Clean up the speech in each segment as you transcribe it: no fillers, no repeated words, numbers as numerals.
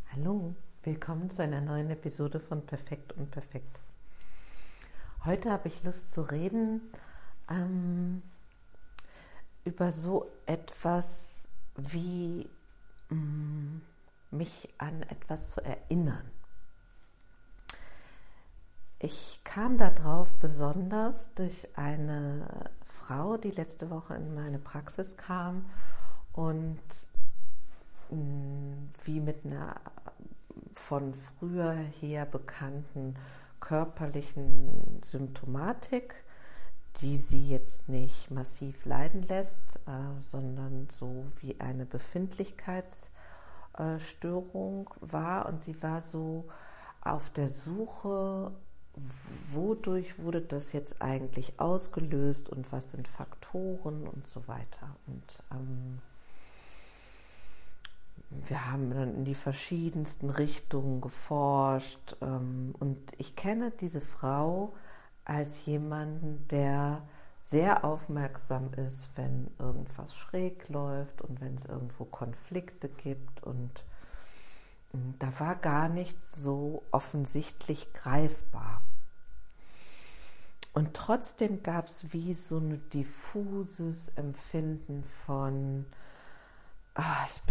Hallo, willkommen zu einer neuen Episode von Perfekt und Perfekt. Heute habe ich Lust zu reden über so etwas wie mich an etwas zu erinnern. Ich kam darauf besonders durch eine Frau, die letzte Woche in meine Praxis kam und wie mit einer von früher her bekannten körperlichen Symptomatik, die sie jetzt nicht massiv leiden lässt, sondern so wie eine Befindlichkeitsstörung war. Und sie war so auf der Suche, wodurch wurde das jetzt eigentlich ausgelöst und was sind Faktoren und so weiter. Und wir haben dann in die verschiedensten Richtungen geforscht und ich kenne diese Frau als jemanden, der sehr aufmerksam ist, wenn irgendwas schräg läuft und wenn es irgendwo Konflikte gibt, und da war gar nichts so offensichtlich greifbar. Und trotzdem gab es wie so ein diffuses Empfinden von ich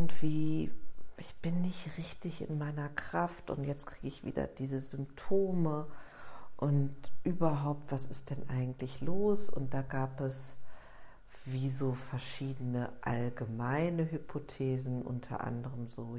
bin nicht richtig in meiner Kraft und jetzt kriege ich wieder diese Symptome und überhaupt, was ist denn eigentlich los? Und da gab es wie so verschiedene allgemeine Hypothesen, unter anderem so,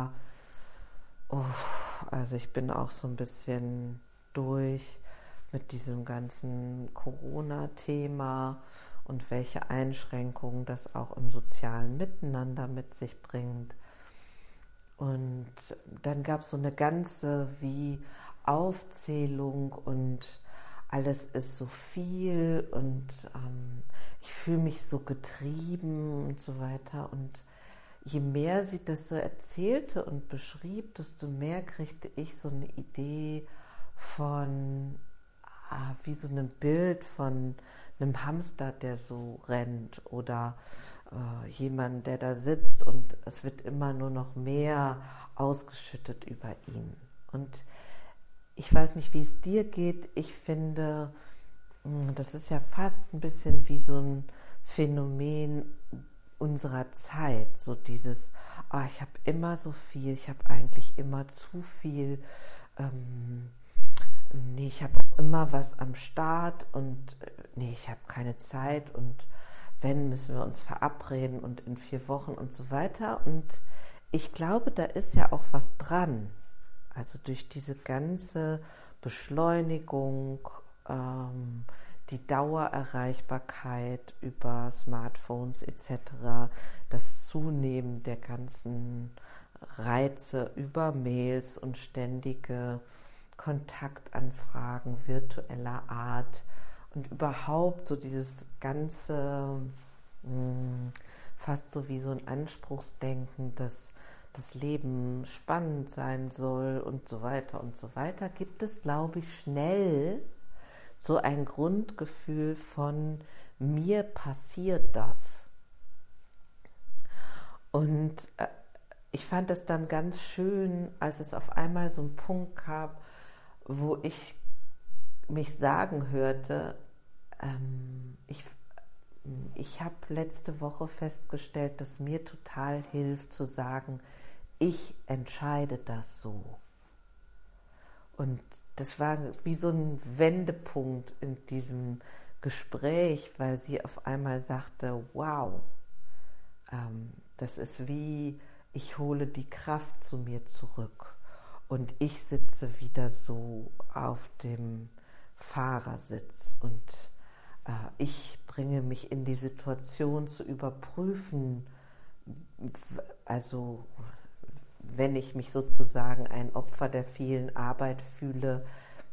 also ich bin auch so ein bisschen durch mit diesem ganzen Corona-Thema und welche Einschränkungen das auch im sozialen Miteinander mit sich bringt. Und dann gab es so eine ganze wie Aufzählung und alles ist so viel und ich fühle mich so getrieben und so weiter. Und je mehr sie das so erzählte und beschrieb, desto mehr kriegte ich so eine Idee von wie so ein Bild von einem Hamster, der so rennt, oder jemand, der da sitzt und es wird immer nur noch mehr ausgeschüttet über ihn. Und ich weiß nicht, wie es dir geht. Ich finde, das ist ja fast ein bisschen wie so ein Phänomen unserer Zeit. So dieses, ich habe immer so viel, ich habe eigentlich immer zu viel. Ich habe auch immer was am Start und ich habe keine Zeit und wenn, müssen wir uns verabreden und in 4 Wochen und so weiter. Und ich glaube, da ist ja auch was dran. Also durch diese ganze Beschleunigung, die Dauererreichbarkeit über Smartphones etc., das Zunehmen der ganzen Reize über Mails und ständige Kontaktanfragen virtueller Art und überhaupt so dieses ganze, fast so wie so ein Anspruchsdenken, dass das Leben spannend sein soll und so weiter, gibt es, glaube ich, schnell so ein Grundgefühl von mir passiert das. Und ich fand es dann ganz schön, als es auf einmal so einen Punkt gab, wo ich mich sagen hörte, ich habe letzte Woche festgestellt, dass mir total hilft zu sagen, ich entscheide das so. Und das war wie so ein Wendepunkt in diesem Gespräch, weil sie auf einmal sagte, wow, das ist wie, ich hole die Kraft zu mir zurück. Und ich sitze wieder so auf dem Fahrersitz und ich bringe mich in die Situation zu überprüfen, also wenn ich mich sozusagen ein Opfer der vielen Arbeit fühle,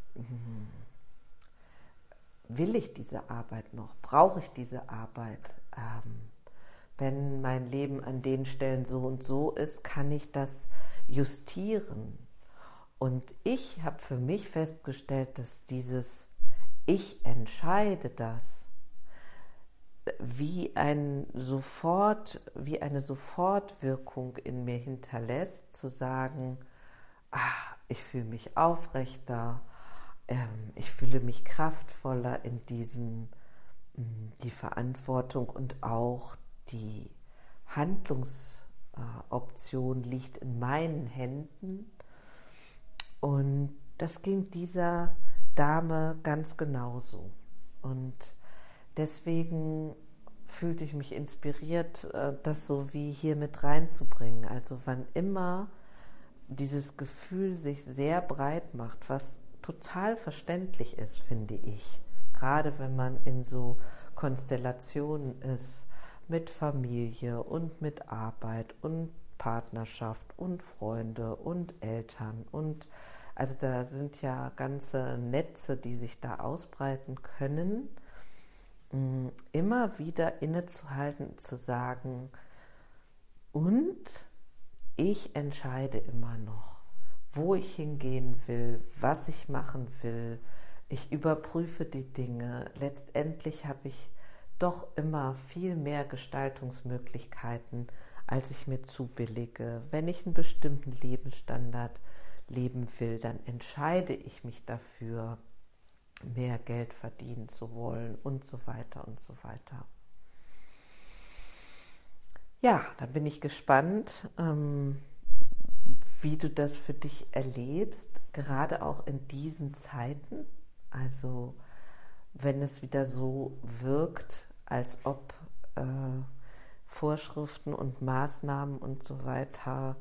will ich diese Arbeit noch? Brauche ich diese Arbeit? Wenn mein Leben an den Stellen so und so ist, kann ich das justieren. Und ich habe für mich festgestellt, dass dieses Ich entscheide das wie eine Sofortwirkung in mir hinterlässt, zu sagen, ich fühle mich aufrechter, ich fühle mich kraftvoller in diesem, die Verantwortung und auch die Handlungsoption liegt in meinen Händen. Und das ging dieser Dame ganz genauso. Und deswegen fühlte ich mich inspiriert, das so wie hier mit reinzubringen. Also wann immer dieses Gefühl sich sehr breit macht, was total verständlich ist, finde ich, gerade wenn man in so Konstellationen ist, mit Familie und mit Arbeit und Partnerschaft und Freunde und Eltern und also da sind ja ganze Netze, die sich da ausbreiten können, immer wieder innezuhalten und zu sagen, und ich entscheide immer noch, wo ich hingehen will, was ich machen will. Ich überprüfe die Dinge. Letztendlich habe ich doch immer viel mehr Gestaltungsmöglichkeiten, als ich mir zubillige. Wenn ich einen bestimmten Lebensstandard leben will, dann entscheide ich mich dafür, mehr Geld verdienen zu wollen und so weiter und so weiter. Ja, da bin ich gespannt, wie du das für dich erlebst, gerade auch in diesen Zeiten. Also wenn es wieder so wirkt, als ob Vorschriften und Maßnahmen und so weiter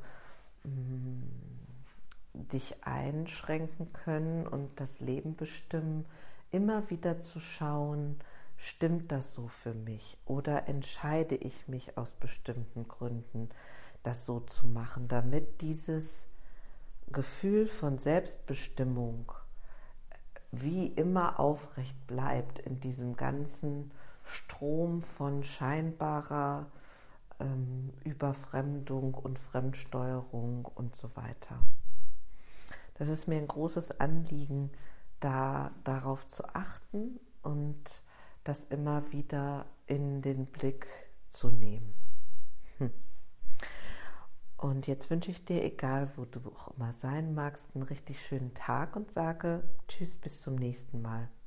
dich einschränken können und das Leben bestimmen, immer wieder zu schauen, stimmt das so für mich oder entscheide ich mich aus bestimmten Gründen, das so zu machen, damit dieses Gefühl von Selbstbestimmung wie immer aufrecht bleibt in diesem ganzen Strom von scheinbarer Überfremdung und Fremdsteuerung und so weiter. Das ist mir ein großes Anliegen, darauf zu achten und das immer wieder in den Blick zu nehmen. Und jetzt wünsche ich dir, egal wo du auch immer sein magst, einen richtig schönen Tag und sage Tschüss, bis zum nächsten Mal.